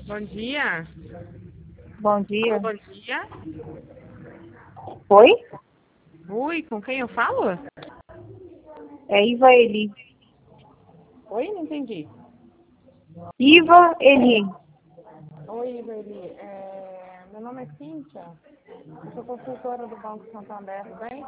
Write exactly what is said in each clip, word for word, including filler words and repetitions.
Bom dia. Bom dia. Bom dia. Oi? Oi, com quem eu falo? É Iva Eli. Oi, não entendi. Iva Eli. Oi, Ivaeli. É... Meu nome é Cíntia. Eu sou consultora do Banco Santander, tudo bem?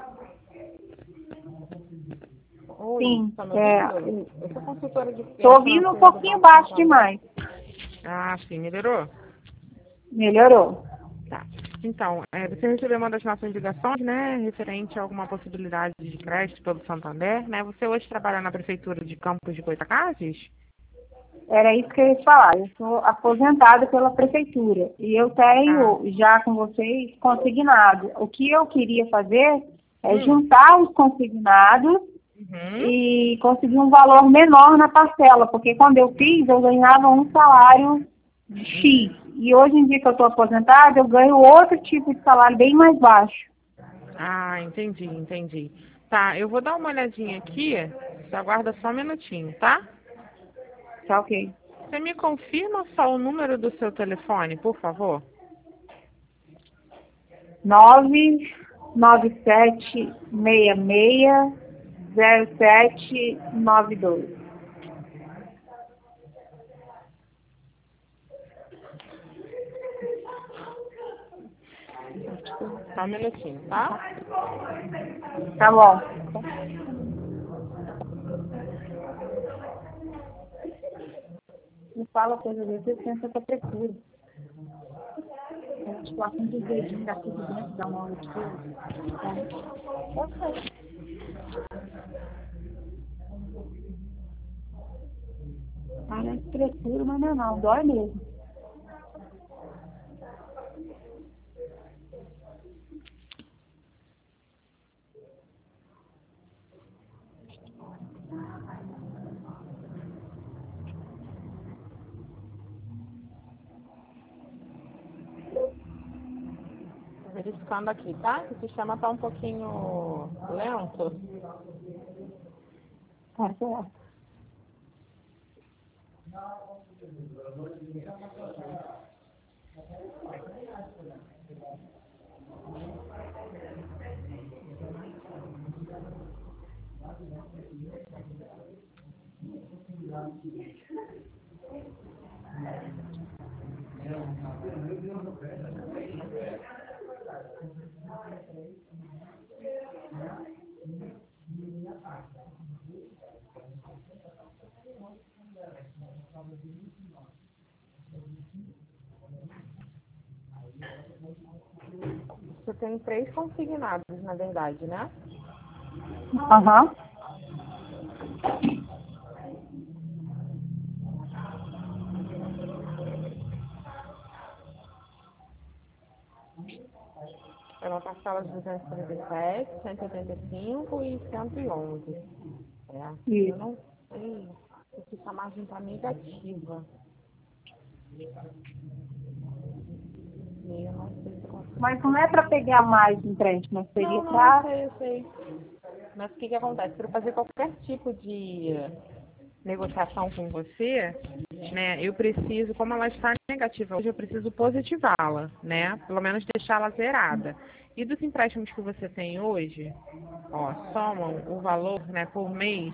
Oi, Sim. tá me É, ouvindo? Eu sou consultora de Estou ouvindo um financeira do pouquinho Banco baixo Santander. demais. Ah, sim, melhorou? Melhorou. Tá. Então, é, você recebeu uma das nossas ligações, né, referente a alguma possibilidade de crédito pelo Santander, né? Você hoje trabalha na Prefeitura de Campos de Goytacazes? Era isso que eu ia te falar. Eu sou aposentada pela prefeitura e eu Ah, tenho já com vocês consignado. O que eu queria fazer é hum. juntar os consignados Uhum. e conseguir um valor menor na parcela, porque quando eu fiz, eu ganhava um salário de X. E hoje em dia que eu estou aposentada, eu ganho outro tipo de salário bem mais baixo. Ah, entendi, entendi. Tá, eu vou dar uma olhadinha aqui. Você aguarda só um minutinho, tá? Tá ok. Você me confirma só o número do seu telefone, por favor? nove nove sete seis seis zero sete nove dois. Só um minutinho, tá? Tá bom. Me fala coisa desse, eu penso que é prefiro. A situação dos dedinhos daqui de dentro da mão de tudo. Parece prefiro, mas não é não. Dói mesmo. Tô verificando aqui, tá? O sistema tá um pouquinho lento. Tá certo. Você tem três consignados, na verdade, né? Aham. É uma parcela de duzentos e trinta e sete, cento e oitenta e cinco e cento e onze. É. Eu Isso. não sei se essa margem tá negativa. E eu não sei se eu consigo. Mas não é para pegar mais empréstimo, seria Não, não, eu para... sei, eu sei. Mas o que que acontece? Para fazer qualquer tipo de negociação com você, né, eu preciso, como ela está negativa hoje, eu preciso positivá-la, né? Pelo menos deixá-la zerada. E dos empréstimos que você tem hoje, ó, somam o valor, né, por mês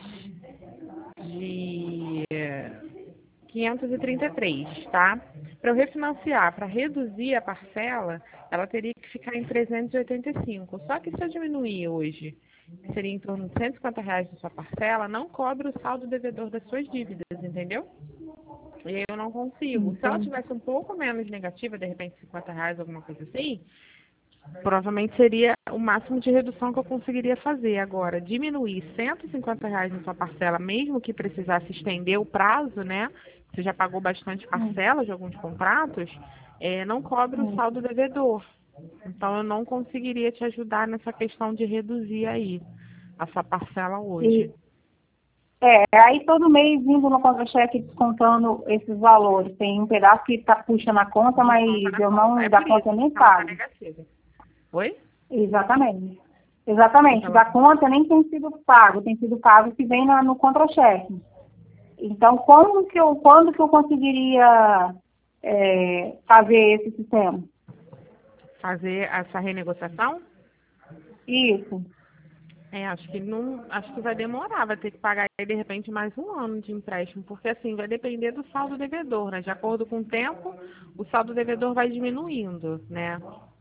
de quinhentos e trinta e três, tá? Para eu refinanciar, para reduzir a parcela, ela teria que ficar em trezentos e oitenta e cinco. Só que se eu diminuir hoje, que seria em torno de cento e cinquenta reais da sua parcela, não cobre o saldo devedor das suas dívidas, entendeu? E aí eu não consigo. Se ela Entendi. tivesse um pouco menos negativa, de repente cinquenta reais, alguma coisa assim, provavelmente seria o máximo de redução que eu conseguiria fazer. Agora, diminuir cento e cinquenta reais na sua parcela, mesmo que precisasse estender o prazo, né? Você já pagou bastante Hum, parcela de alguns contratos, é, não cobre o hum. saldo devedor. Então, eu não conseguiria te ajudar nessa questão de reduzir aí a sua parcela hoje. E, é, aí todo mês vindo no contra-cheque descontando esses valores. Tem um pedaço que tá, puxa na conta, E mas conta na eu conta. não, É da por conta isso eu nem que ela está pago. negativa. Oi? Exatamente. Porque Exatamente. ela... Da conta nem tem sido pago, tem sido pago que vem na, no contra-cheque. Então, como que eu, quando que eu conseguiria é, fazer esse sistema? Fazer essa renegociação? Isso. É, acho que não, acho que vai demorar, vai ter que pagar aí, de repente mais um ano de empréstimo, porque assim vai depender do saldo devedor, né? De acordo com o tempo, o saldo devedor vai diminuindo, né?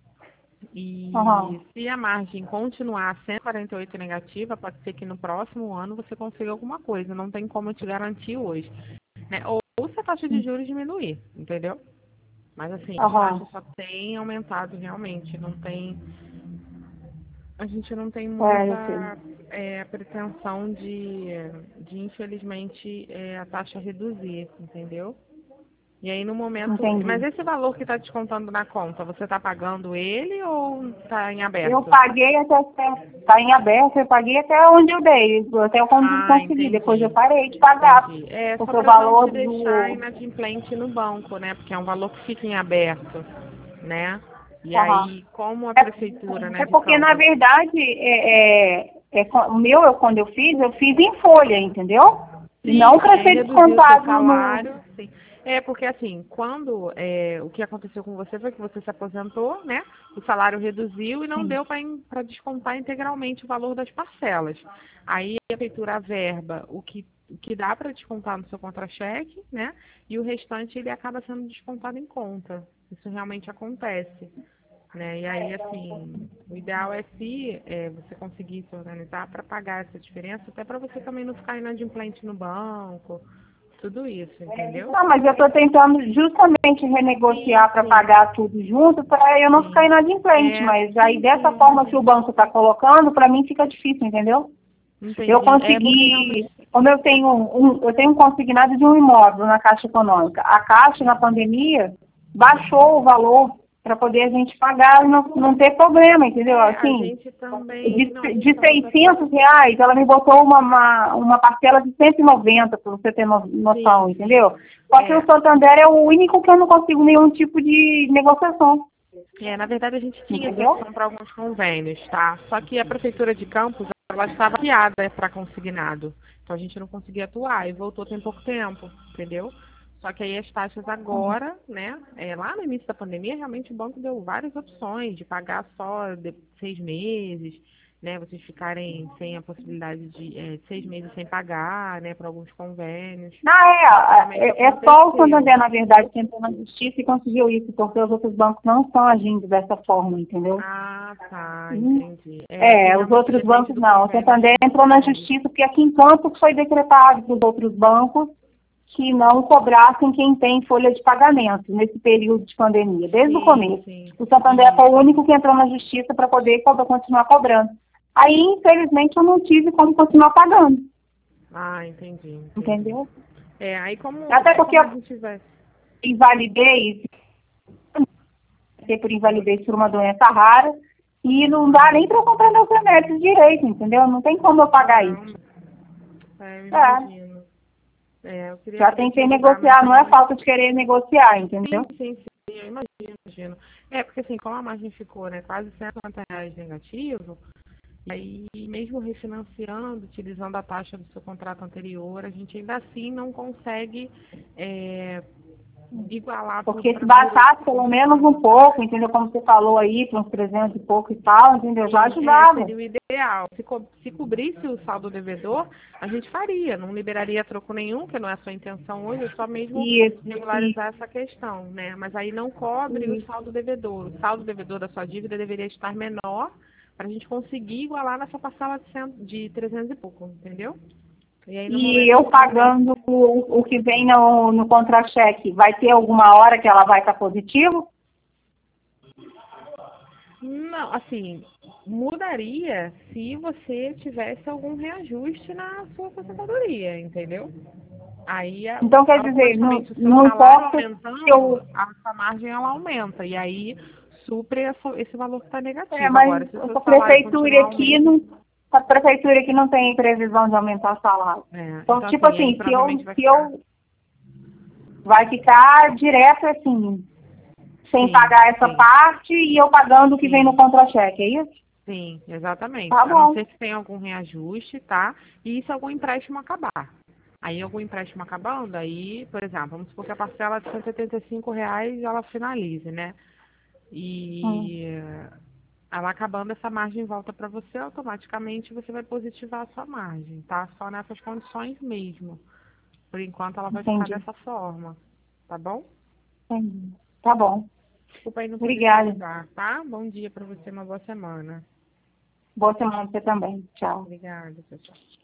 E Uhum. se a margem continuar cento e quarenta e oito negativa, pode ser que no próximo ano você consiga alguma coisa. Não tem como eu te garantir hoje, né? Ou, ou se a taxa de juros diminuir, entendeu? Mas assim, as Uhum. taxas só têm aumentado realmente, não tem. A gente não tem É, eu sei. muita é, pretensão de, de infelizmente, é, a taxa reduzir, entendeu? E aí no momento. Mas Entendi. esse valor que está descontando na conta, você está pagando ele ou está em Eu aberto? paguei até, tá em aberto, eu paguei até onde eu dei, até eu con- Ah, consegui. Depois eu entendi. parei de pagar, Entendi. É só porque o para não valor te deixar do... inadimplente no banco, né? Porque é um valor que fica em aberto, né? E Aham. aí, como a prefeitura, É, né, é de porque, na Campos. verdade, é, é, é, co- o meu, eu, quando eu fiz, eu fiz em folha, entendeu? E Sim, não sim, para aí ser reduziu o seu descontado no... salário, sim. É, porque assim, quando é, o que aconteceu com você foi que você se aposentou, né? O salário reduziu e não Sim. deu para descontar integralmente o valor das parcelas. Aí a prefeitura verba o que, o que dá para descontar no seu contra-cheque, né? E o restante ele acaba sendo descontado em conta. Isso realmente acontece. Né? E aí, assim, o ideal é se é, você conseguir se organizar para pagar essa diferença, até para você também não ficar inadimplente no banco, tudo isso, entendeu? Não, mas eu estou tentando justamente Sim, renegociar para sim, pagar tudo junto, para eu não ficar sim. inadimplente, É, mas aí sim, sim, dessa eu forma que o imagino. banco está colocando, para mim fica difícil, entendeu? Eu Entendi. É porque consegui, realmente. como eu tenho um, eu tenho um consignado de um imóvel na Caixa Econômica. A Caixa, na pandemia, baixou o valor para poder a gente pagar e não, não ter problema, entendeu? É, a Assim, gente também. de, Não, a gente de estava seiscentos reais, ela me botou uma, uma, uma parcela de cento e noventa, para você ter no- noção, sim, sim. entendeu? Só que o É, Santander é o único que eu não consigo nenhum tipo de negociação, é, na verdade, a gente tinha essa entendeu? opção para alguns convênios, tá? Só que a Prefeitura de Campos, ela estava fiada para consignado. Então, a gente não conseguia atuar e voltou tem pouco tempo, entendeu? Só que aí as taxas agora, né? É, lá no início da pandemia, realmente o banco deu várias opções de pagar só de seis meses, né? Vocês ficarem sem a possibilidade de é, seis meses sem pagar, né? Para alguns convênios. Não, Isso é, realmente é, é só o aconteceu. Santander, na verdade, que entrou na justiça e conseguiu isso, porque os outros bancos não estão agindo dessa forma, entendeu? Ah, tá, Hum. entendi. É que É, os realmente outros depende bancos do não. O convênio Santander de entrou na vocês. justiça porque aqui em Campos foi decretado para os outros bancos que não cobrassem quem tem folha de pagamento nesse período de pandemia, desde o Sim, começo. sim. O Santander foi o Isso. único que entrou na justiça para poder co- continuar cobrando. Aí, infelizmente, eu não tive como continuar pagando, Ah, entendi, entendi. entendeu? É, aí como, Até porque como a eu gente vai. invalidez, passei por invalidez por uma doença rara, e não dá nem para eu comprar meus remédios direito, entendeu? Não tem como eu pagar isso. Caramba, é, eu É, imagino. É, eu queria já poder te tentei ajudar, mas negociar, não é realmente. falta de querer negociar, entendeu? Sim, sim, sim, eu imagino, imagino. É, porque assim, como a margem ficou, né, quase cento e cinquenta reais negativo, e aí mesmo refinanciando, utilizando a taxa do seu contrato anterior, a gente ainda assim não consegue é, igualar Porque se para baixasse pelo menos um pouco, entendeu? Como você falou aí, para uns trezentos e pouco e tal, entendeu? Já Sim, é, ajudava. seria o ideal. Se, co se cobrisse o saldo devedor, a gente faria, não liberaria troco nenhum, que não é a sua intenção hoje, é só mesmo Isso, isso, regularizar essa questão, né? Mas aí não cobre o isso. saldo devedor. O saldo devedor da sua dívida deveria estar menor para a gente conseguir igualar nessa parcela de, cem, de trezentos e pouco, entendeu? E aí no E momento eu que realmente. pagando o, o que vem no, no contra-cheque, vai ter alguma hora que ela vai estar positivo? Não, assim, mudaria se você tivesse algum reajuste na sua aposentadoria, entendeu? Aí, a- Então, quer dizer, não, automaticamente, o seu não salário importa se aumentando, eu... a sua margem ela aumenta. E aí, supre essa- esse valor que está É, negativo. mas Agora, se o seu a salário prefeitura continuar o aqui mesmo, não... A prefeitura aqui não tem previsão de aumentar o salário. é, Então, então, tipo assim, aí assim, se eu, provavelmente vai se ficar. eu vai ficar direto assim, sem Sim, pagar essa sim, parte e eu pagando o que vem no sim, contra-cheque, é isso? sim, exatamente. Tá A não bom. ser que tenha algum reajuste, tá? E se algum empréstimo acabar. Aí algum empréstimo acabando, aí, por exemplo, vamos supor que a parcela de cento e oitenta e cinco reais ela finalize, né? Hum, E ela acabando, essa margem volta para você, automaticamente você vai positivar a sua margem, tá? Só nessas condições mesmo. Por enquanto ela vai ficar entendi, dessa forma, tá bom? entendi. Tá bom. Desculpa aí não poder te Obrigada. ajudar, tá? Bom dia para você, uma boa semana. Boa semana pra você também. Tchau. Obrigada, tchau, tchau.